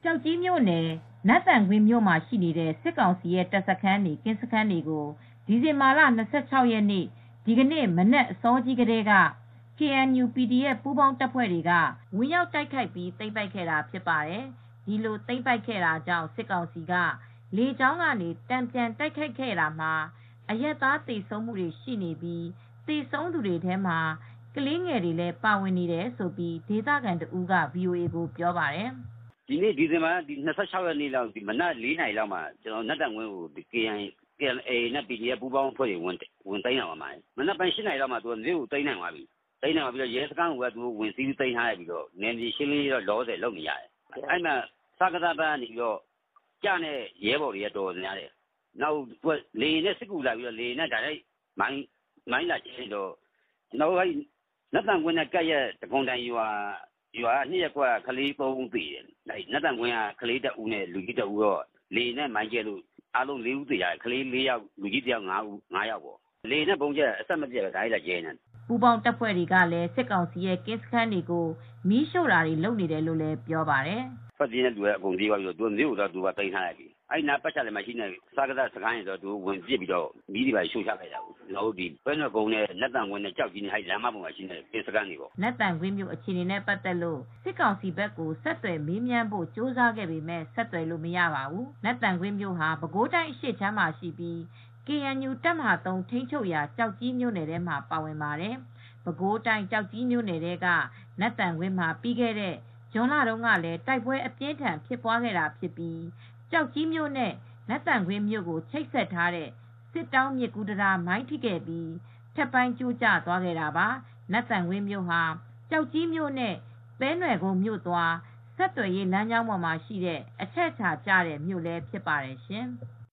ကြောက်ကြီးမြို့နယ်နတ်သံကွင်းမြို့မှာရှိနေတဲ့စစ်ကောင်စီရဲ့တပ်စခန်းတွေကင်းစခန်းတွေကိုဒီဇင်ဘာလ26ရက်နေ့ဒီကနေ့မနက်အစောကြီးကတည်းက KNU PDF ပူးပေါင်းတပ်ဖွဲ့တွေကဝင်ရောက်တိုက်ခိုက်ပြီးသိမ်းပိုက်ခဲ့တာဖြစ်ပါတယ်။ဒီလိုသိမ်းပိုက်ခဲ့တာကြောင့်စစ်ကောင်စီကလေကြောင်းကနေတံပြန်တိုက်ခိုက်ခဲ့တာမှာအရပ်သားသေဆုံးမှုတွေရှိနေပြီးသေဆုံးသူတွေထဲမှာကလေးငယ်တွေလည်းပါဝင်နေတယ်လို့ဒေသခံတဦးက VOA ကိုပြောပါတယ်။ "ဒီနေ့ဒီဇင်ဘာလ26ရက်နေ့လောက်မနက်4နာရီလောက်မှာနတ်သံကွင်းကို KNA နဲ့ PDF ပူးပေါင်းအဖွဲ့တွေဝင်သိမ်းတာပါ။မနက်ပိုင်း8နာရီလောက်မှာမြို့ကိုသိမ်းနိုင်သွားပြီ။သိမ်းနိုင်ပြီးရဲစခန်းကိုလည်းဝင်စီးသိမ်းထားပြီးနယ်မြေရှင်းလင်းရေးလောလောဆယ်လုပ်နေရတယ်။အဲဒီမှာစကစဘက်ကနေကျတဲ့ရဲဘော်တွေကတော်တော်များတယ်။နောက်လေယာဉ်နဲ့စစ်ကူလာပြီးလေယာဉ်နဲ့ဒါရိုက်မိုင်းလာကျဲတော့နတ်သံကွင်းနဲ့ကပ်ရက်တကွန်တိုင်ရွာ2ရပ်ကွက်ကကလေး3ဦးသေတယ်။နတ်သံကွင်းကကလေး1ဦးနဲ့လူကြီး1ဦးတော့လေယာဉ်နဲ့မိုင်းကျဲလို့အားလုံး4ဦးသေရတယ်။ကလေး4ယောက်လူကြီး1ယောက်5ယောက်ပေါ့။လေယာဉ်နဲ့ပုံကျဲအဆက်မပြတ်ဒါရိုက်လာကျဲနေတယ်။ပူပေါင်းတပ်ဖွဲ့တွေကလည်းစစ်ကောင်စီရဲ့ကင်းစခန်းတွေကိုမီးရှို့တာတွေလုပ်နေတယ်လို့လည်းပြောပါတယ်။ထွက်ပြေးတဲ့လူကအကုန်ပြေးသွားပြီးမြို့ကိုတော့သိမ်းထားလိုက်ပြီ။အဲဒီနားပတ်ချာလည်မှာရှိတဲ့စကစစခန်းတွေတော့ဝင်ပစ်ပြီးမီးတွေပါရှို့ချလိုက်တာ။ပဲနွယ်ကုန်းနဲ့နတ်သံကွင်းနဲ့ကြောက်ကြီးနဲ့လမ်းမပေါ်မှာရှိတဲ့ကင်းစခန်းတွေပေါ့။နတ်သံကွင်းမြို့အခြေအနေနဲ့ပတ်သက်လို့စစ်ကောင်စီဘက်ကိုဆက်သွယ်မေးမြန်းဖို့ကြိုးစားခဲ့ပေမယ့်ဆက်သွယ်လို့မရပါဘူး။နတ်သံကွင်းမြို့ဟာပဲခူးတိုင်းအရှေ့ခြမ်းမှာရှိပြီး KNU တပ်မဟာ3ထိန်းချုပ်ရာကျောက်ကြီးမြို့နယ်ထဲမှာပါဝင်ပါတယ်။ပဲခူးတိုင်းကျောက်ကြီးမြို့နယ်ထဲကနတ်သံကွင်းမှာပြီးခဲ့တဲ့ဇွန်လတုန်းကလည်းတိုက်ပွဲအပြင်းအထန်ဖြစ်ပွားခဲ့တာဖြစ်ပြီးကျောက်ကြီးမြို့နဲ့နတ်သံကွင်းမြို့ကိုချိတ်ဆက်ထားတဲ့စစ်တောင်းမြစ်ကူးတံတားမိုင်းထိခဲ့ပြီးထပ်ပိုင်းကျိုးကျသွားခဲ့တာပါ။နတ်သံကွင်းမြို့ဟာကျောက်ကြီးမြို့နဲ့ပဲနွယ်ကုန်းမြို့သွားဆက်သွယ်ရေးလမ်းကြောင်းပေါ်မှာရှိတဲ့အချက်အခြာကျတဲ့မြို့လည်းဖြစ်ပါတယ်ရှင်။